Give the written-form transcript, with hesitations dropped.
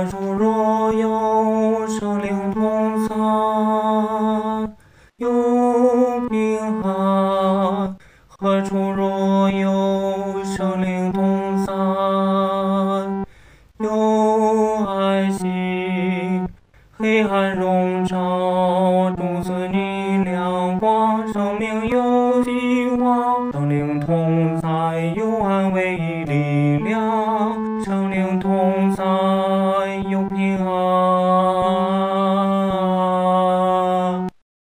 处若有生灵同在，有平安；何处若有生灵同在，有爱心。黑暗笼罩，种子你亮光，生命有希望，生灵同在，有安慰。